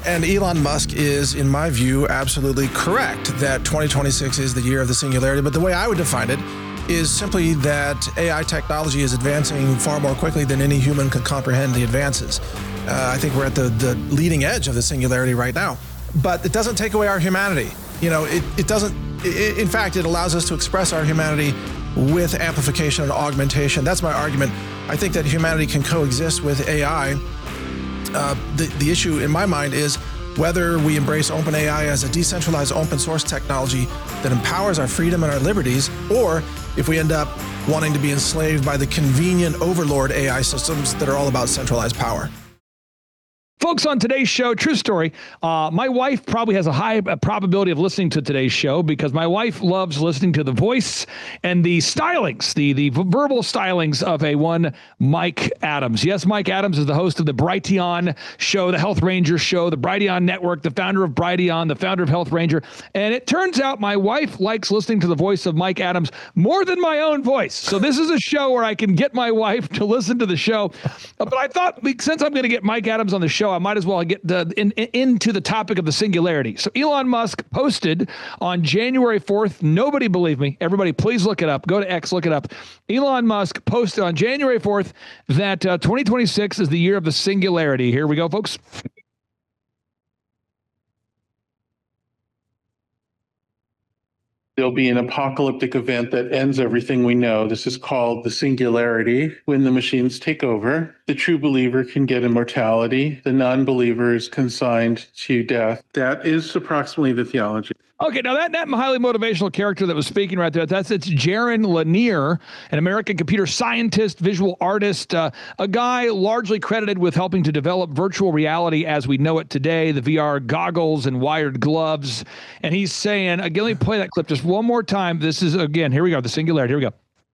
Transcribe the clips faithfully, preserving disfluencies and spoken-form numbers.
And Elon Musk is, in my view, absolutely correct that twenty twenty-six is the year of the singularity. But the way I would define it is simply that A I technology is advancing far more quickly than any human could comprehend the advances. Uh, I think we're at the, the leading edge of the singularity right now. But it doesn't take away our humanity. You know, it, it doesn't, it, in fact, it allows us to express our humanity with amplification and augmentation. That's my argument. I think that humanity can coexist with A I. Uh, the, the issue in my mind is whether we embrace OpenAI as a decentralized open source technology that empowers our freedom and our liberties, or if we end up wanting to be enslaved by the convenient overlord A I systems that are all about centralized power. Folks, on today's show, true story, uh, my wife probably has a high probability of listening to today's show because my wife loves listening to the voice and the stylings, the, the verbal stylings of a one Mike Adams. Yes, Mike Adams is the host of the Brighteon show, the Health Ranger show, the Brighteon Network, the founder of Brighteon, the founder of Health Ranger. And it turns out my wife likes listening to the voice of Mike Adams more than my own voice. So this is a show where I can get my wife to listen to the show. Uh, but I thought, since I'm going to get Mike Adams on the show, I might as well get the, in, in, into the topic of the singularity. So Elon Musk posted on January fourth. Nobody believed me. Everybody, please look it up. Go to X, look it up. Elon Musk posted on January fourth that uh, twenty twenty-six is the year of the singularity. Here we go, folks. There'll be an apocalyptic event that ends everything we know. This is called the singularity. When the machines take over, the true believer can get immortality. The non-believer is consigned to death. That is approximately the theology. Okay, now that, that highly motivational character that was speaking right there, that's it's Jaron Lanier, an American computer scientist, visual artist, uh, a guy largely credited with helping to develop virtual reality as we know it today, the V R goggles and wired gloves. And he's saying, again, let me play that clip just one more time. This is, again, here we go, the singularity, here we go.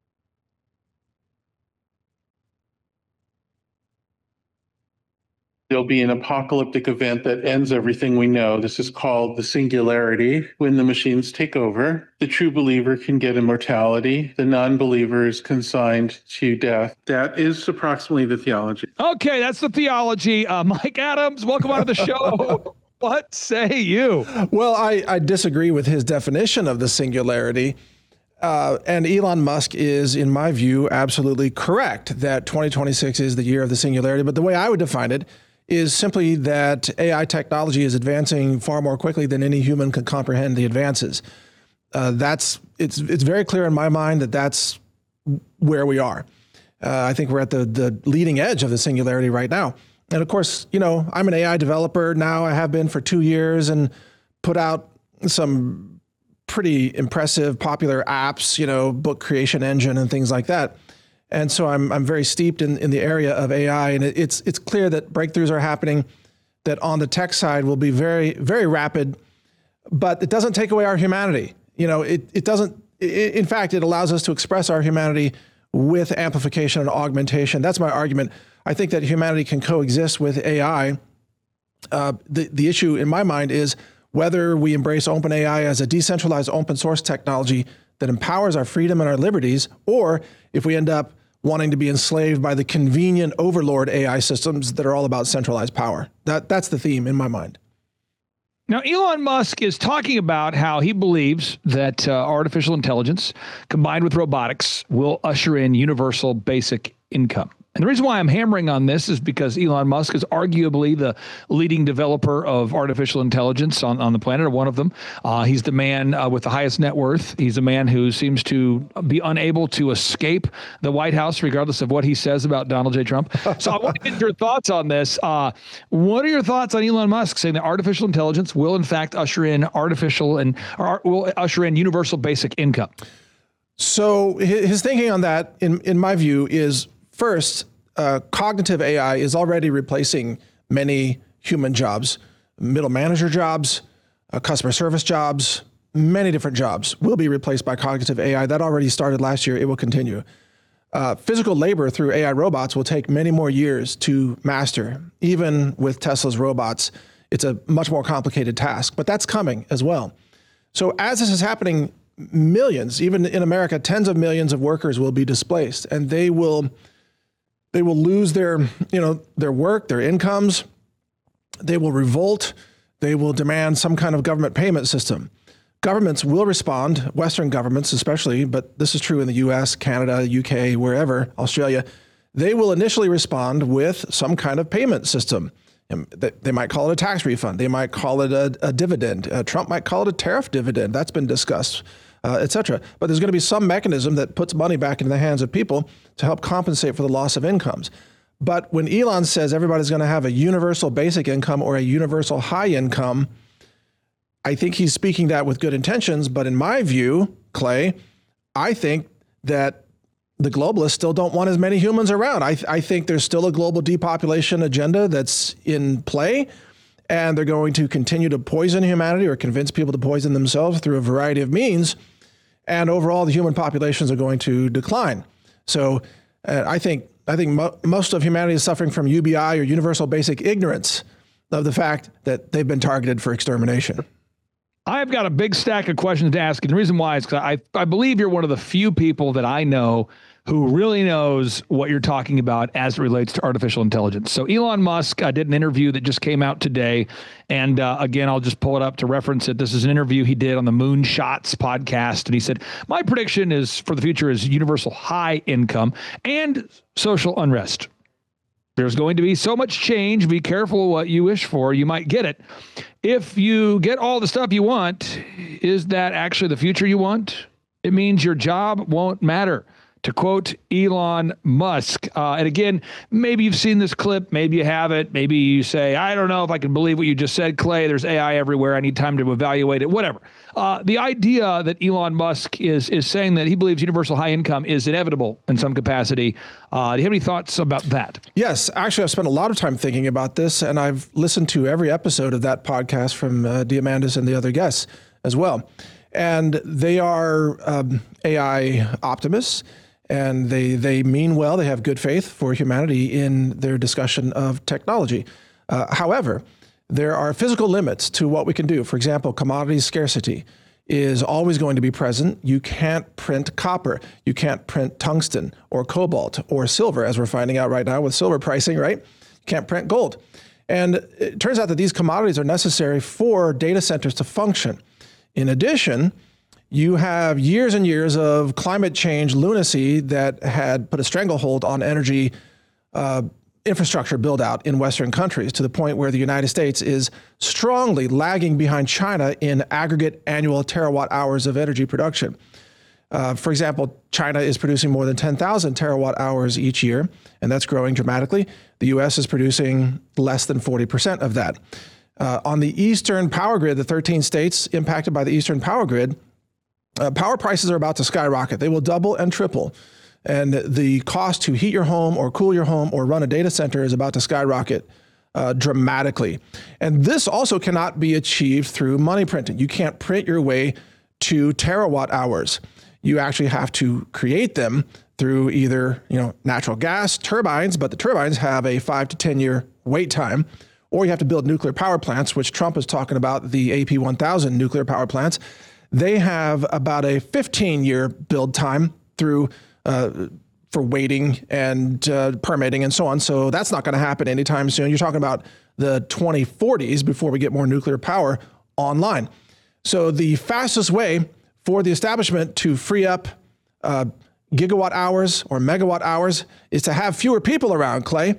There'll be an apocalyptic event that ends everything we know. This is called the singularity. When the machines take over, the true believer can get immortality. The non-believer is consigned to death. That is approximately the theology. Okay, that's the theology. Uh, Mike Adams, welcome on to the show. What say you? Well, I, I disagree with his definition of the singularity. Uh, and Elon Musk is, in my view, absolutely correct that twenty twenty-six is the year of the singularity. But the way I would define it is simply that A I technology is advancing far more quickly than any human can comprehend the advances. Uh, that's it's it's very clear in my mind that that's where we are. Uh, I think we're at the the leading edge of the singularity right now. And of course, you know, I'm an A I developer now. I have been for two years and put out some pretty impressive, popular apps, you know, book creation engine and things like that. And so I'm I'm very steeped in, in the area of A I, and it, it's it's clear that breakthroughs are happening that on the tech side will be very, very rapid, but it doesn't take away our humanity. You know, it, it doesn't, it, in fact, it allows us to express our humanity with amplification and augmentation. That's my argument. I think that humanity can coexist with A I. Uh, the, the issue in my mind is whether we embrace OpenAI as a decentralized open source technology that empowers our freedom and our liberties, or if we end up wanting to be enslaved by the convenient overlord A I systems that are all about centralized power. That that's the theme in my mind. Now, Elon Musk is talking about how he believes that uh, artificial intelligence combined with robotics will usher in universal basic income. And the reason why I'm hammering on this is because Elon Musk is arguably the leading developer of artificial intelligence on, on the planet, or one of them. Uh, he's the man uh, with the highest net worth. He's a man who seems to be unable to escape the White House, regardless of what he says about Donald J. Trump. So I want to get your thoughts on this. Uh, what are your thoughts on Elon Musk saying that artificial intelligence will, in fact, usher in artificial and or will usher in universal basic income? So his thinking on that, in, in my view, is first, uh, cognitive A I is already replacing many human jobs, middle manager jobs, uh, customer service jobs, many different jobs will be replaced by cognitive A I. That already started last year. It will continue. Uh, physical labor through A I robots will take many more years to master. Even with Tesla's robots, it's a much more complicated task, but that's coming as well. So as this is happening, millions, even in America, tens of millions of workers will be displaced, and they will they will lose their, you know, their work, their incomes. they will revolt. They will demand some kind of government payment system. Governments will respond, Western governments especially, but this is true in the U S, Canada, U K, wherever, Australia. They will initially respond with some kind of payment system. And they they might call it a tax refund. They might call it a, a dividend. Uh, Trump might call it a tariff dividend. That's been discussed, uh, et cetera. But there's going to be some mechanism that puts money back into the hands of people to help compensate for the loss of incomes. But when Elon says everybody's going to have a universal basic income or a universal high income, I think he's speaking that with good intentions. But in my view, Clay, I think that the globalists still don't want as many humans around. I, I think there's still a global depopulation agenda that's in play, and they're going to continue to poison humanity or convince people to poison themselves through a variety of means. And overall, the human populations are going to decline. So uh, I think I think mo- most of humanity is suffering from U B I, or universal basic ignorance, of the fact that they've been targeted for extermination. I've got a big stack of questions to ask. And the reason why is because I, I believe you're one of the few people that I know who really knows what you're talking about as it relates to artificial intelligence. So Elon Musk uh, did an interview that just came out today. And uh, again, I'll just pull it up to reference it. This is an interview he did on the Moonshots podcast. And he said, my prediction is for the future is universal high income and social unrest. There's going to be so much change. Be careful what you wish for. You might get it. If you get all the stuff you want, is that actually the future you want? It means your job won't matter. To quote Elon Musk. Uh, and again, maybe you've seen this clip, maybe you haven't. Maybe you say, I don't know if I can believe what you just said, Clay. There's A I everywhere. I need time to evaluate it, whatever. Uh, the idea that Elon Musk is is saying that he believes universal high income is inevitable in some capacity. Uh, do you have any thoughts about that? Yes, actually, I've spent a lot of time thinking about this, and I've listened to every episode of that podcast from uh, Diamandis and the other guests as well. And they are um, A I optimists. And they they mean well. They have good faith for humanity in their discussion of technology. Uh, however, there are physical limits to what we can do. For example, commodity scarcity is always going to be present. You can't print copper. You can't print tungsten or cobalt or silver, as we're finding out right now with silver pricing, right? You can't print gold. And it turns out that these commodities are necessary for data centers to function. In addition, you have years and years of climate change lunacy that had put a stranglehold on energy uh, infrastructure build out in Western countries, to the point where the United States is strongly lagging behind China in aggregate annual terawatt hours of energy production. Uh, for example, China is producing more than ten thousand terawatt hours each year, and that's growing dramatically. The U S is producing less than forty percent of that. Uh, on the Eastern Power Grid, the thirteen states impacted by the Eastern Power Grid, Uh, power prices are about to skyrocket. They will double and triple. And the cost to heat your home or cool your home or run a data center is about to skyrocket uh, dramatically. And this also cannot be achieved through money printing. You can't print your way to terawatt hours. You actually have to create them through either, you know, natural gas turbines, but the turbines have a five to ten year wait time, or you have to build nuclear power plants, which Trump is talking about, the A P one thousand nuclear power plants. They have about a fifteen year build time through uh, for waiting and uh, permitting and so on. So that's not going to happen anytime soon. You're talking about the twenty forties before we get more nuclear power online. So the fastest way for the establishment to free up uh, gigawatt hours or megawatt hours is to have fewer people around, Clay.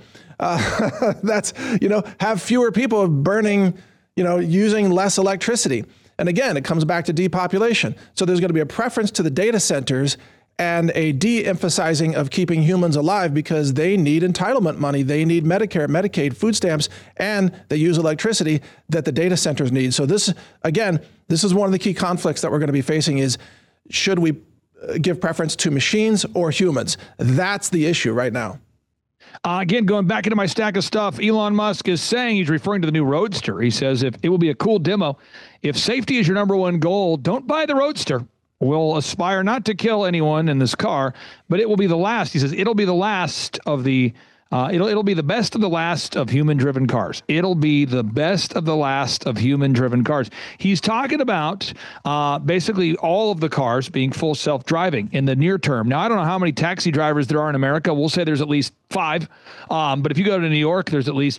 Uh, that's, you know, have fewer people burning, you know, using less electricity. And again, it comes back to depopulation. So there's going to be a preference to the data centers and a de-emphasizing of keeping humans alive because they need entitlement money. They need Medicare, Medicaid, food stamps, and they use electricity that the data centers need. So this, again, this is one of the key conflicts that we're going to be facing is, should we give preference to machines or humans? That's the issue right now. Uh, again, going back into my stack of stuff, Elon Musk is saying, he's referring to the new Roadster. He says, if it will be a cool demo. If safety is your number one goal, don't buy the Roadster. We'll aspire not to kill anyone in this car, but it will be the last. He says, it'll be the last of the, uh, it'll, it'll be the best of the last of human-driven cars. It'll be the best of the last of human-driven cars. He's talking about uh, basically all of the cars being full self-driving in the near term. Now, I don't know how many taxi drivers there are in America. We'll say there's at least five. Um, but if you go to New York, there's at least, what,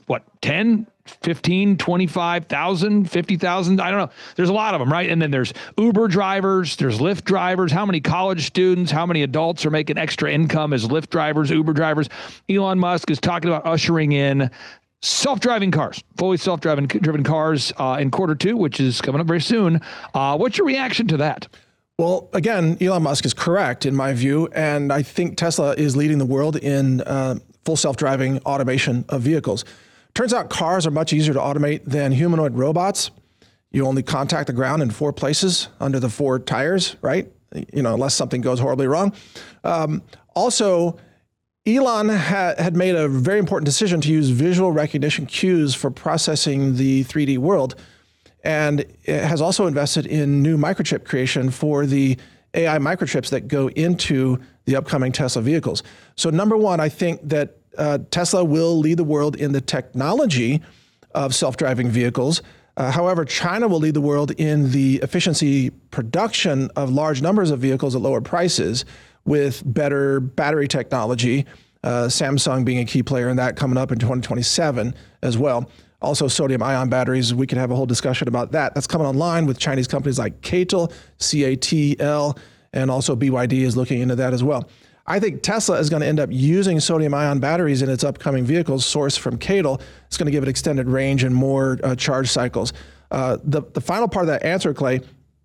ten, fifteen, twenty-five thousand, fifty thousand. I don't know. There's a lot of them, right? And then there's Uber drivers, there's Lyft drivers. How many college students, how many adults are making extra income as Lyft drivers, Uber drivers? Elon Musk is talking about ushering in self-driving cars, fully self-driving driven cars uh, in quarter two, which is coming up very soon. Uh, what's your reaction to that? Well, again, Elon Musk is correct in my view, and I think Tesla is leading the world in uh, full self-driving automation of vehicles. Turns out cars are much easier to automate than humanoid robots. You only contact the ground in four places under the four tires, right? You know, unless something goes horribly wrong. Um, also, Elon ha- had made a very important decision to use visual recognition cues for processing the three D world, and it has also invested in new microchip creation for the A I microchips that go into the upcoming Tesla vehicles. So number one, I think that uh, Tesla will lead the world in the technology of self-driving vehicles. Uh, however, China will lead the world in the efficiency production of large numbers of vehicles at lower prices with better battery technology, uh, Samsung being a key player in that coming up in twenty twenty-seven as well. Also, sodium ion batteries, we could have a whole discussion about that. That's coming online with Chinese companies like CATL, C A T L, and also B Y D is looking into that as well. I think Tesla is going to end up using sodium ion batteries in its upcoming vehicles sourced from CATL. It's going to give it extended range and more uh, charge cycles. Uh, the, the final part of that answer, Clay,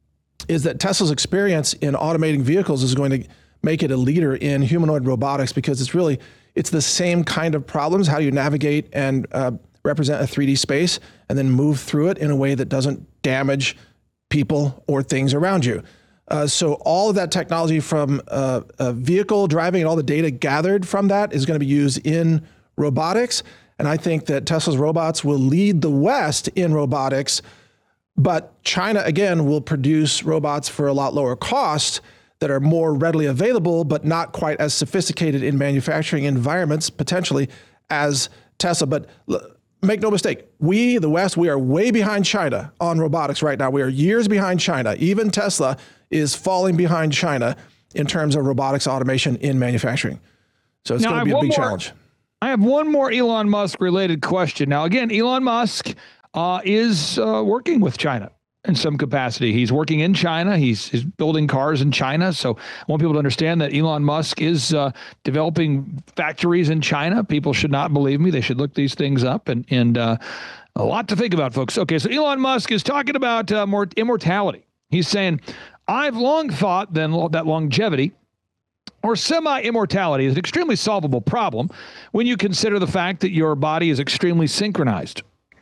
is that Tesla's experience in automating vehicles is going to make it a leader in humanoid robotics because it's really, it's the same kind of problems. How do you navigate and uh, represent a three D space and then move through it in a way that doesn't damage people or things around you? Uh, so all of that technology from uh, uh, vehicle driving and all the data gathered from that is going to be used in robotics. And I think that Tesla's robots will lead the West in robotics, but China, again, will produce robots for a lot lower cost that are more readily available, but not quite as sophisticated in manufacturing environments, potentially, as Tesla. But l- make no mistake, we, the West, we are way behind China on robotics right now. We are years behind China. Even Tesla is falling behind China in terms of robotics automation in manufacturing. So it's going to be a big more, challenge. I have one more Elon Musk related question. Now, again, Elon Musk uh, is uh, working with China in some capacity. He's working in China. He's, he's building cars in China. So I want people to understand that Elon Musk is uh, developing factories in China. People should not believe me. They should look these things up, and, and uh, a lot to think about, folks. Okay, so Elon Musk is talking about uh, more immortality. He's saying, I've long thought then that longevity or semi-immortality is an extremely solvable problem when you consider the fact that your body is extremely synchronized.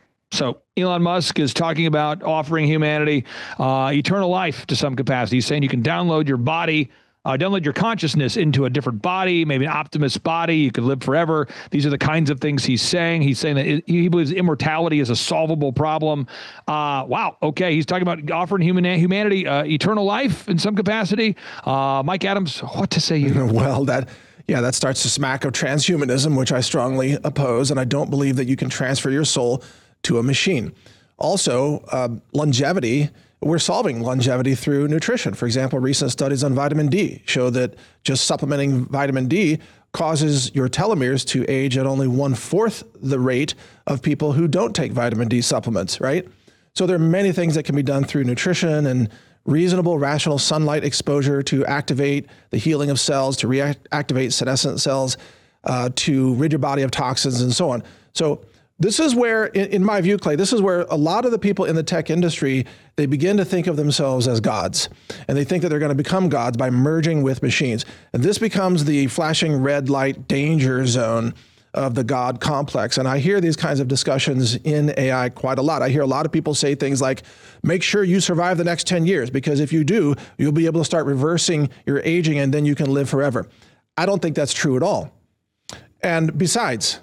So Elon Musk is talking about offering humanity uh, eternal life to some capacity. He's saying you can download your body, uh, download your consciousness into a different body, maybe an Optimus body. You could live forever. These are the kinds of things he's saying. He's saying that it, he believes immortality is a solvable problem. Uh, wow. Okay. He's talking about offering human, humanity uh, eternal life in some capacity. Uh, Mike Adams, what to say you? Well, that... Yeah, that starts to smack of transhumanism, which I strongly oppose, and I don't believe that you can transfer your soul to a machine. Also, uh, longevity, we're solving longevity through nutrition. For example, recent studies on vitamin D show that just supplementing vitamin D causes your telomeres to age at only one-fourth the rate of people who don't take vitamin D supplements, right? So there are many things that can be done through nutrition and reasonable, rational sunlight exposure to activate the healing of cells, to reactivate senescent cells, uh, to rid your body of toxins and so on. So this is where, in, in my view, Clay, this is where a lot of the people in the tech industry, they begin to think of themselves as gods. And they think that they're going to become gods by merging with machines. And this becomes the flashing red light danger zone of the God complex. And I hear these kinds of discussions in A I quite a lot. I hear a lot of people say things like, make sure you survive the next ten years, because if you do, you'll be able to start reversing your aging and then you can live forever. I don't think that's true at all. And besides,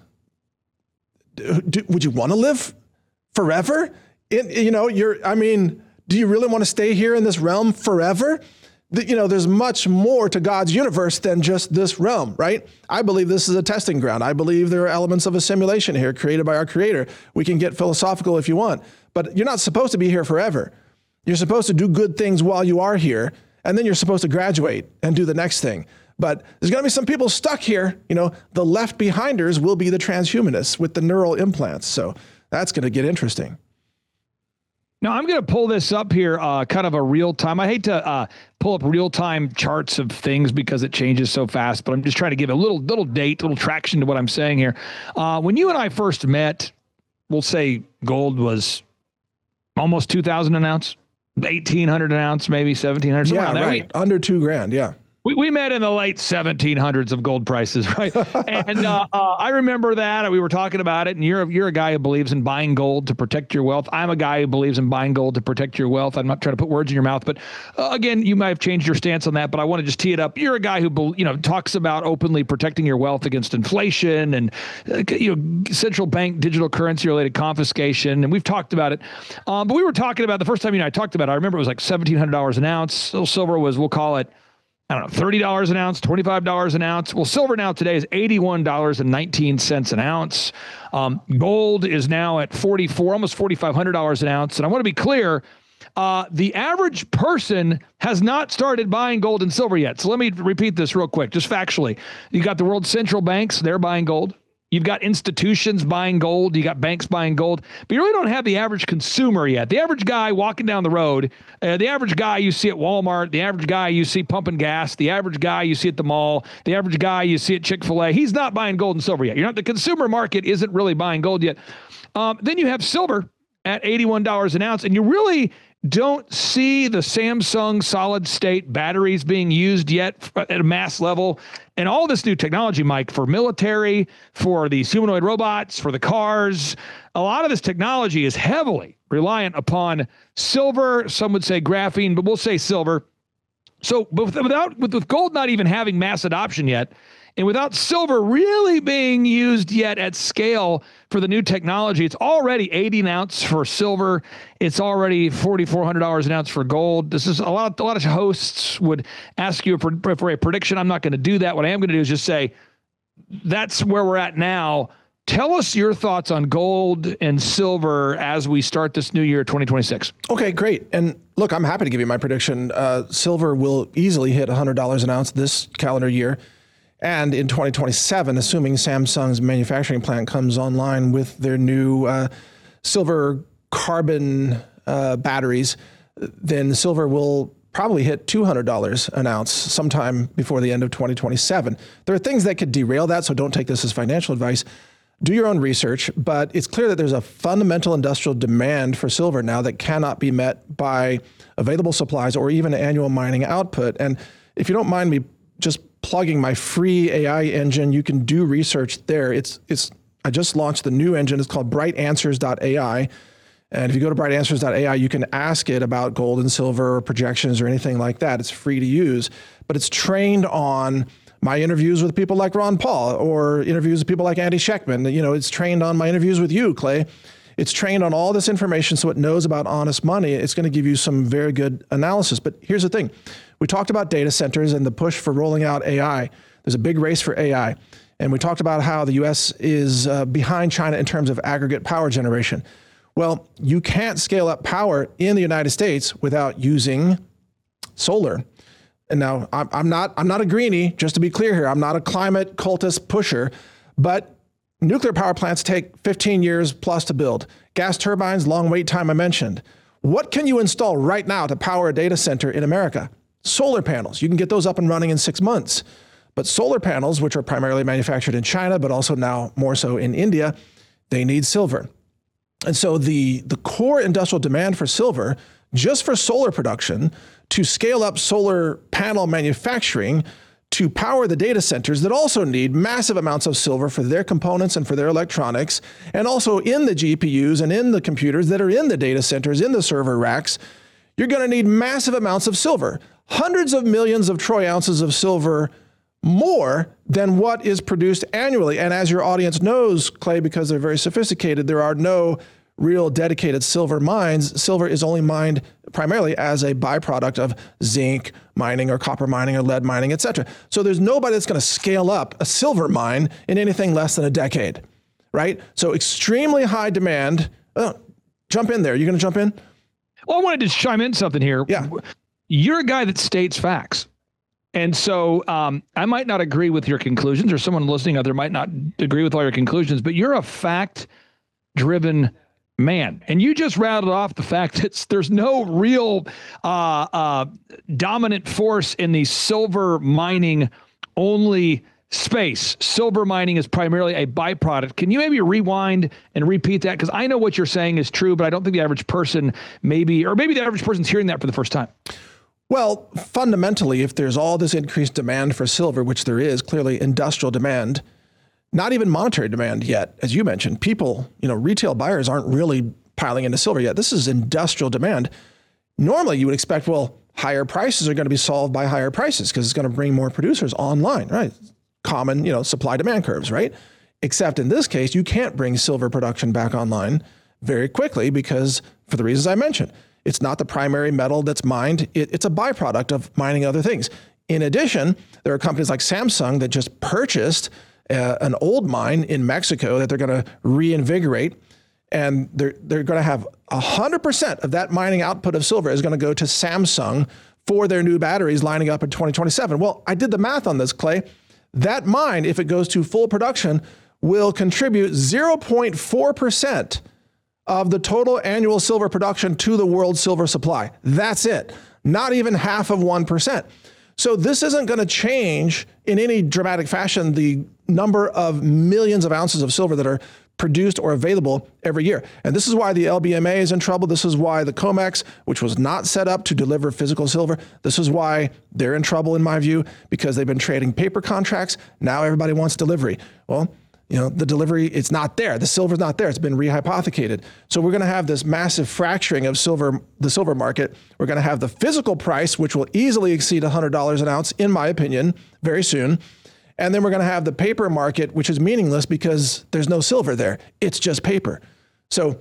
do, would you want to live forever? It, you know, you're, I mean, do you really want to stay here in this realm forever? You know, there's much more to God's universe than just this realm, right? I believe this is a testing ground. I believe there are elements of a simulation here created by our Creator. We can get philosophical if you want, but you're not supposed to be here forever. You're supposed to do good things while you are here, and then you're supposed to graduate and do the next thing. But there's going to be some people stuck here. You know, the left behinders will be the transhumanists with the neural implants. So that's going to get interesting. Now, I'm going to pull this up here, uh, kind of a real time. I hate to uh, pull up real time charts of things because it changes so fast, but I'm just trying to give a little little date, little traction to what I'm saying here. Uh, when you and I first met, we'll say gold was almost two thousand an ounce, eighteen hundred an ounce, maybe seventeen hundred. Yeah, right. Under two grand. Yeah. We we met in the late seventeen hundreds of gold prices, right? and uh, uh, I remember that. We were talking about it, and you're you're a guy who believes in buying gold to protect your wealth. I'm a guy who believes in buying gold to protect your wealth. I'm not trying to put words in your mouth, but uh, again, you might have changed your stance on that. But I want to just tee it up. You're a guy who you know talks about openly protecting your wealth against inflation and uh, you know central bank digital currency related confiscation, and we've talked about it. Um, but we were talking about the first time you and I talked about it. I remember it was like seventeen hundred dollars an ounce. So silver was, we'll call it, I don't know, thirty dollars an ounce, twenty-five dollars an ounce. Well, silver now today is eighty-one dollars and nineteen cents an ounce. Um, gold is now at forty-four, almost forty-five hundred dollars an ounce. And I want to be clear, uh, the average person has not started buying gold and silver yet. So let me repeat this real quick, just factually. You got the world central banks, they're buying gold. You've got institutions buying gold. You got banks buying gold, but you really don't have the average consumer yet. The average guy walking down the road, uh, the average guy you see at Walmart, the average guy you see pumping gas, the average guy you see at the mall, the average guy you see at Chick-fil-A, he's not buying gold and silver yet. You're not, the consumer market isn't really buying gold yet. Um, then you have silver at eighty-one dollars an ounce, and you really don't see the Samsung solid state batteries being used yet at a mass level. And all this new technology, Mike, for military, for these humanoid robots, for the cars, a lot of this technology is heavily reliant upon silver. Some would say graphene, but we'll say silver. So without, with, with gold not even having mass adoption yet, and without silver really being used yet at scale for the new technology, it's already eighty an ounce for silver. It's already forty-four hundred dollars an ounce for gold. This is a lot. A lot of hosts would ask you for, for a prediction. I'm not going to do that. What I am going to do is just say that's where we're at now. Tell us your thoughts on gold and silver as we start this new year, twenty twenty-six. Okay, great. And look, I'm happy to give you my prediction. Uh, silver will easily hit one hundred dollars an ounce this calendar year. And in twenty twenty-seven, assuming Samsung's manufacturing plant comes online with their new uh, silver carbon uh, batteries, then silver will probably hit two hundred dollars an ounce sometime before the end of twenty twenty-seven. There are things that could derail that, so don't take this as financial advice. Do your own research, but it's clear that there's a fundamental industrial demand for silver now that cannot be met by available supplies or even annual mining output. And if you don't mind me just plugging my free A I engine, you can do research there. It's it's I just launched the new engine. It's called bright answers dot A I. And if you go to bright answers dot A I, you can ask it about gold and silver or projections or anything like that. It's free to use, but it's trained on my interviews with people like Ron Paul or interviews with people like Andy Schectman. You know, it's trained on my interviews with you, Clay. It's trained on all this information, so it knows about honest money. It's going to give you some very good analysis. But here's the thing. We talked about data centers and the push for rolling out A I. There's a big race for A I. And we talked about how the U S is uh, behind China in terms of aggregate power generation. Well, you can't scale up power in the United States without using solar. And now I'm, I'm not I'm not a greenie, just to be clear here. I'm not a climate cultist pusher, but nuclear power plants take fifteen years plus to build. Gas turbines, long wait time I mentioned. What can you install right now to power a data center in America? Solar panels. You can get those up and running in six months. But solar panels, which are primarily manufactured in China, but also now more so in India, they need silver. And so the, the core industrial demand for silver, just for solar production, to scale up solar panel manufacturing, to power the data centers that also need massive amounts of silver for their components and for their electronics, and also in the G P Us and in the computers that are in the data centers, in the server racks, you're going to need massive amounts of silver. Hundreds of millions of troy ounces of silver more than what is produced annually. And as your audience knows, Clay, because they're very sophisticated, there are no real dedicated silver mines. Silver is only mined primarily as a byproduct of zinc mining or copper mining or lead mining, et cetera. So there's nobody that's going to scale up a silver mine in anything less than a decade, right? So extremely high demand. Oh, jump in there. You going to jump in? Well, I wanted to chime in something here. Yeah. You're a guy that states facts. And so um, I might not agree with your conclusions, or someone listening out there might not agree with all your conclusions, but you're a fact-driven man. And you just rattled off the fact that there's no real uh, uh, dominant force in the silver mining only space. Silver mining is primarily a byproduct. Can you maybe rewind and repeat that? Because I know what you're saying is true, but I don't think the average person maybe, or maybe the average person's hearing that for the first time. Well, fundamentally, if there's all this increased demand for silver, which there is clearly industrial demand, not even monetary demand yet, as you mentioned, people, you know, retail buyers aren't really piling into silver yet. This is industrial demand. Normally you would expect, well, higher prices are going to be solved by higher prices because it's going to bring more producers online, right? Common, you know, supply demand curves, right? Except in this case, you can't bring silver production back online very quickly because for the reasons I mentioned. It's not the primary metal that's mined. It, it's a byproduct of mining other things. In addition, there are companies like Samsung that just purchased uh, an old mine in Mexico that they're going to reinvigorate. And they're, they're going to have one hundred percent of that mining output of silver is going to go to Samsung for their new batteries lining up in twenty twenty-seven. Well, I did the math on this, Clay. That mine, if it goes to full production, will contribute zero point four percent of the total annual silver production to the world silver supply. That's it. Not even half of one percent. So this isn't going to change in any dramatic fashion the number of millions of ounces of silver that are produced or available every year. And this is why the L B M A is in trouble. This is why the COMEX, which was not set up to deliver physical silver, this is why they're in trouble in my view, because they've been trading paper contracts. Now everybody wants delivery. Well, you know, the delivery, it's not there. The silver's not there. It's been rehypothecated. So we're going to have this massive fracturing of silver, the silver market. We're going to have the physical price, which will easily exceed one hundred dollars an ounce, in my opinion, very soon. And then we're going to have the paper market, which is meaningless because there's no silver there. It's just paper. So,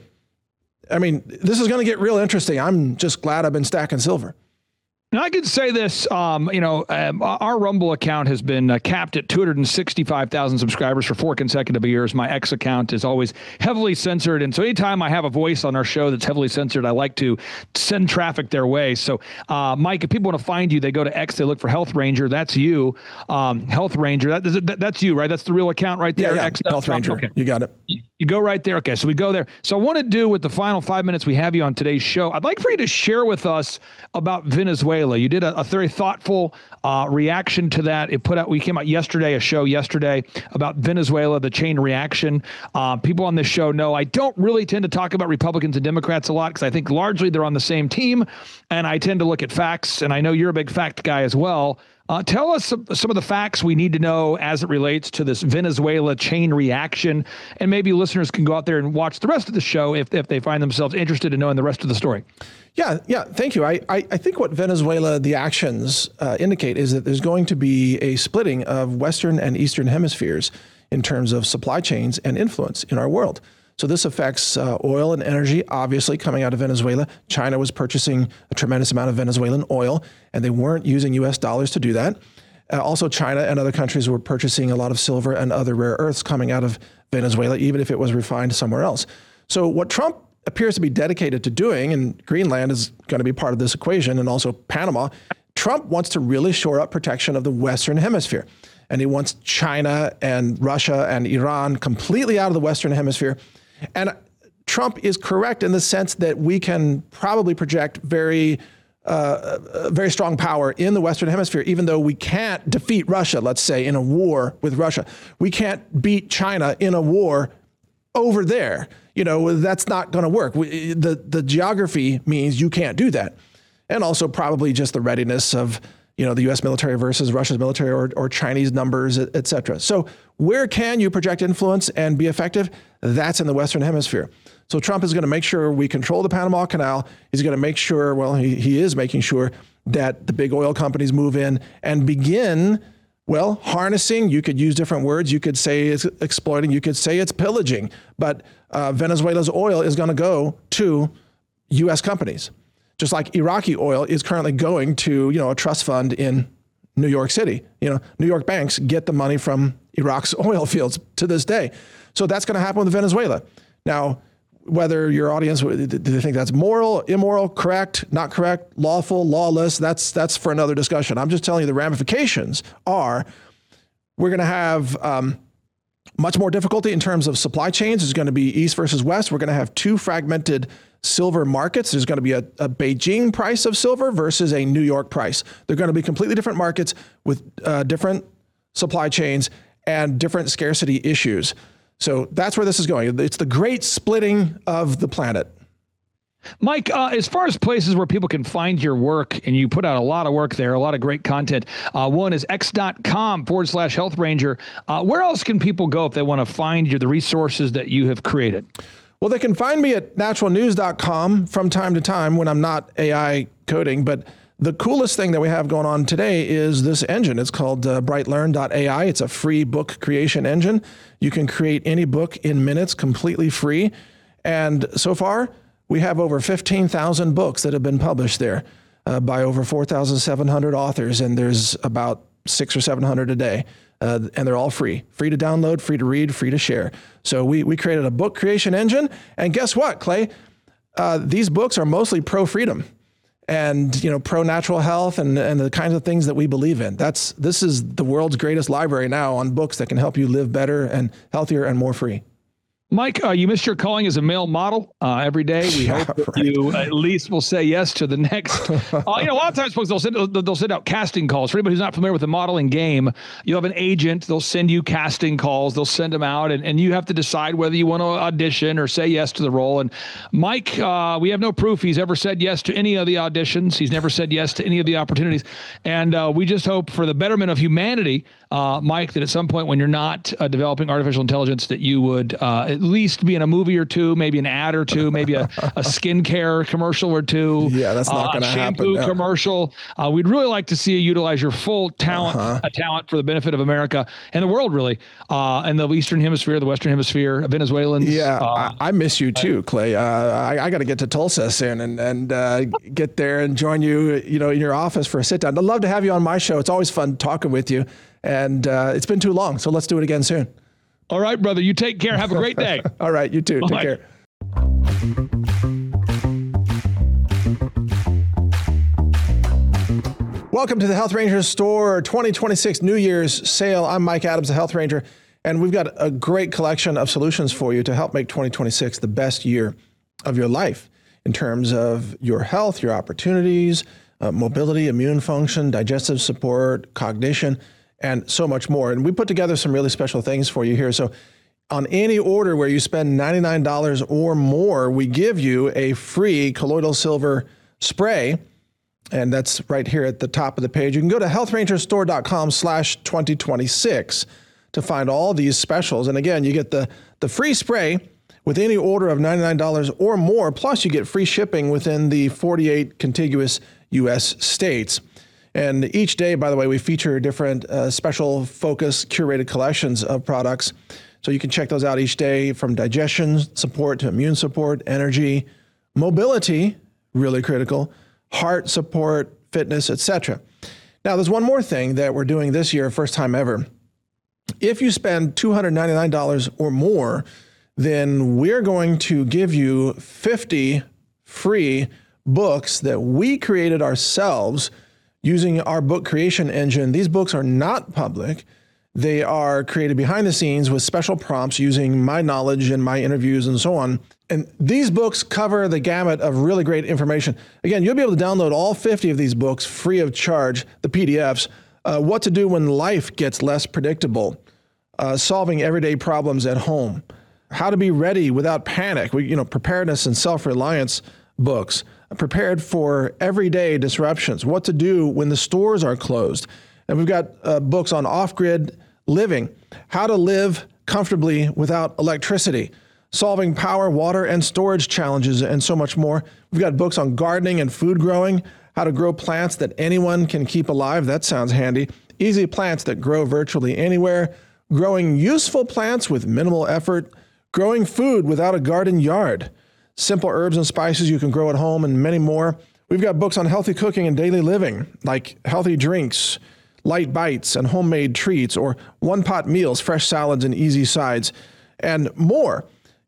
I mean, this is going to get real interesting. I'm just glad I've been stacking silver. And I could say this, um, you know, um, our Rumble account has been uh, capped at two hundred sixty-five thousand subscribers for four consecutive years. My X account is always heavily censored. And so anytime I have a voice on our show that's heavily censored, I like to send traffic their way. So, uh, Mike, if people want to find you, they go to X, they look for Health Ranger. That's you, um, Health Ranger. That, that, that's you, right? That's the real account right there. Yeah, yeah. X, Health Ranger. Okay. You got it. You go right there. Okay, so we go there. So I want to do with the final five minutes we have you on today's show, I'd like for you to share with us about Venezuela. You did a, a very thoughtful uh, reaction to that. It put out, we came out yesterday, a show yesterday about Venezuela, the chain reaction. Uh, people on this show know I don't really tend to talk about Republicans and Democrats a lot because I think largely they're on the same team, and I tend to look at facts, and I know you're a big fact guy as well. Uh, tell us some, some of the facts we need to know as it relates to this Venezuela chain reaction, and maybe listeners can go out there and watch the rest of the show if, if they find themselves interested in knowing the rest of the story. Yeah, yeah, thank you. I, I, I think what Venezuela, the actions uh, indicate is that there's going to be a splitting of Western and Eastern hemispheres in terms of supply chains and influence in our world. So this affects uh, oil and energy, obviously, coming out of Venezuela. China was purchasing a tremendous amount of Venezuelan oil, and they weren't using U S dollars to do that. Uh, also, China and other countries were purchasing a lot of silver and other rare earths coming out of Venezuela, even if it was refined somewhere else. So what Trump appears to be dedicated to doing, and Greenland is going to be part of this equation, and also Panama, Trump wants to really shore up protection of the Western hemisphere. And he wants China and Russia and Iran completely out of the Western hemisphere. And Trump is correct in the sense that we can probably project very, uh, very strong power in the Western hemisphere, even though we can't defeat Russia, let's say, in a war with Russia. We can't beat China in a war over there. You know, that's not going to work. We, the, the geography means you can't do that. And also probably just the readiness of, you know, the U S military versus Russia's military, or, or Chinese numbers, et cetera. So where can you project influence and be effective? That's in the Western hemisphere. So Trump is going to make sure we control the Panama Canal. He's going to make sure, well, he, he is making sure that the big oil companies move in and begin, well, harnessing. You could use different words. You could say it's exploiting. You could say it's pillaging. But uh, Venezuela's oil is going to go to U S companies. Just like Iraqi oil is currently going to, you know, a trust fund in New York City. You know, New York banks get the money from Iraq's oil fields to this day. So that's going to happen with Venezuela. Now, whether your audience, do they think that's moral, immoral, correct, not correct, lawful, lawless? That's that's for another discussion. I'm just telling you the ramifications are we're going to have um, much more difficulty in terms of supply chains. It's going to be East versus West. We're going to have two fragmented silver markets. There's going to be a, a Beijing price of silver versus a New York price. They're going to be completely different markets with uh, different supply chains and different scarcity issues. So that's where this is going. It's the great splitting of the planet. Mike, uh, as far as places where people can find your work, and you put out a lot of work there, a lot of great content. Uh, one is x.com forward slash health ranger. Uh, where else can people go if they want to find you, the resources that you have created? Well, they can find me at natural news dot com from time to time when I'm not A I coding. But the coolest thing that we have going on today is this engine. It's called uh, bright learn dot A I. It's a free book creation engine. You can create any book in minutes, completely free. And so far, we have over fifteen thousand books that have been published there uh, by over four thousand seven hundred authors, and there's about six or seven hundred a day, uh, and they're all free, free to download, free to read, free to share. So we we created a book creation engine, and guess what, Clay? Uh, these books are mostly pro-freedom and, you know, pro-natural health and, and the kinds of things that we believe in. That's this is the world's greatest library now on books that can help you live better and healthier and more free. Mike, uh, you missed your calling as a male model uh, every day. We Yeah, hope that right. you at least will say yes to the next. Uh, you know, a lot of times folks, they'll send, they'll send out casting calls. For anybody who's not familiar with the modeling game, you have an agent. They'll send you casting calls. They'll send them out, and, and you have to decide whether you want to audition or say yes to the role. And Mike, uh, we have no proof he's ever said yes to any of the auditions. He's never said yes to any of the opportunities. And uh, we just hope for the betterment of humanity, uh, Mike, that at some point when you're not uh, developing artificial intelligence, that you would uh, at least be in a movie or two, maybe an ad or two, maybe a, a skincare commercial or two. Yeah, that's not uh, going to a happen. shampoo no. commercial. Uh, we'd really like to see you utilize your full talent, Uh-huh. uh, talent for the benefit of America and the world, really, uh, and the Eastern Hemisphere, the Western Hemisphere, Venezuelans. Yeah, uh, I, I miss you too, Clay. Uh, I, I got to get to Tulsa soon and and uh, get there and join you, you know, in your office for a sit down. I'd love to have you on my show. It's always fun talking with you, and uh, it's been too long, so let's do it again soon. all right, brother. You take care. Have a great day. All right, you too. Bye. Take care. Welcome to the Health Ranger Store twenty twenty-six New Year's sale. I'm Mike Adams, the Health Ranger, and we've got a great collection of solutions for you to help make twenty twenty-six the best year of your life in terms of your health, your opportunities, uh, mobility, immune function, digestive support, cognition, and so much more. And we put together some really special things for you here. So on any order where you spend ninety-nine dollars or more, we give you a free colloidal silver spray. And that's right here at the top of the page. You can go to health ranger store dot com slash twenty twenty-six to find all these specials. And again, you get the, the free spray with any order of ninety-nine dollars or more, plus you get free shipping within the forty-eight contiguous U S states. And each day, by the way, we feature different uh, special focus curated collections of products. So you can check those out each day, from digestion support to immune support, energy, mobility, really critical, heart support, fitness, et cetera. Now, there's one more thing that we're doing this year, first time ever. If you spend two hundred ninety-nine dollars or more, then we're going to give you fifty free books that we created ourselves using our book creation engine. These books are not public. They are created behind the scenes with special prompts using my knowledge and my interviews and so on. And these books cover the gamut of really great information. Again, you'll be able to download all fifty of these books free of charge, the P D Fs. Uh, what to do when life gets less predictable, uh, solving everyday problems at home, how to be ready without panic, we, you know, preparedness and self-reliance books, prepared for everyday disruptions, what to do when the stores are closed. And we've got uh, books on off-grid living, how to live comfortably without electricity, solving power, water, and storage challenges, and so much more. We've got books on gardening and food growing, how to grow plants that anyone can keep alive. That sounds handy. Easy plants that grow virtually anywhere, growing useful plants with minimal effort, growing food without a garden yard, simple herbs and spices you can grow at home, and many more. We've got books on healthy cooking and daily living, like healthy drinks, light bites, and homemade treats, or one-pot meals, fresh salads, and easy sides, and more.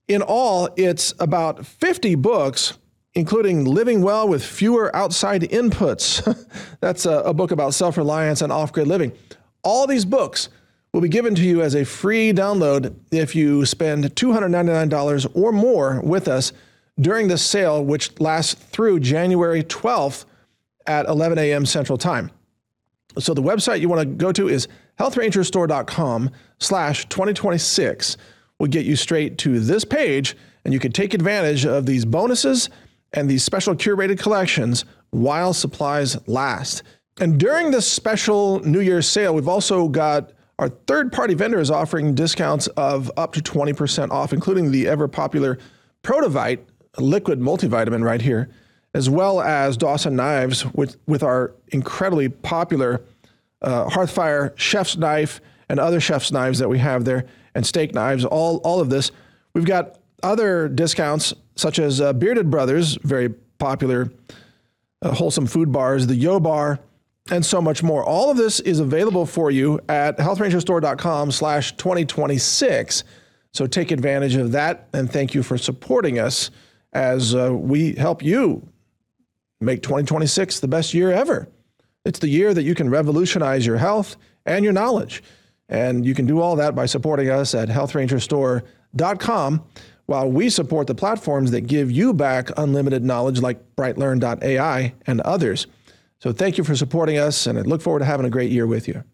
In all, it's about fifty books, including Living Well with Fewer Outside Inputs. That's a, a book about self-reliance and off-grid living. All these books will be given to you as a free download if you spend two hundred ninety-nine dollars or more with us during this sale, which lasts through January twelfth at eleven a.m. Central Time. So the website you want to go to is healthrangerstore.com slash 2026. Will get you straight to this page, and you can take advantage of these bonuses and these special curated collections while supplies last. And during this special New Year's sale, we've also got our third-party vendors offering discounts of up to twenty percent off, including the ever-popular Protovite liquid multivitamin right here, as well as Dawson Knives with, with our incredibly popular uh, Hearthfire chef's knife and other chef's knives that we have there, and steak knives, all, all of this. We've got other discounts such as uh, Bearded Brothers, very popular uh, wholesome food bars, the Yo Bar, and so much more. All of this is available for you at healthrangerstore.com slash 2026. So take advantage of that, and thank you for supporting us as uh, we help you make twenty twenty-six the best year ever. It's the year that you can revolutionize your health and your knowledge. And you can do all that by supporting us at health ranger store dot com while we support the platforms that give you back unlimited knowledge like bright learn dot A I and others. So thank you for supporting us, and I look forward to having a great year with you.